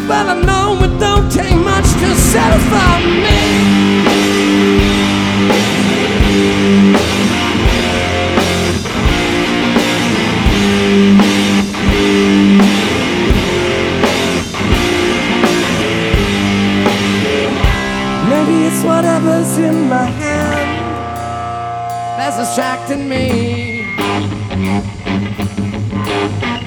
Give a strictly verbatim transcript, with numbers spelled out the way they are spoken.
but I know it don't take much to satisfy me. Maybe it's whatever's in my hand that's distracting me.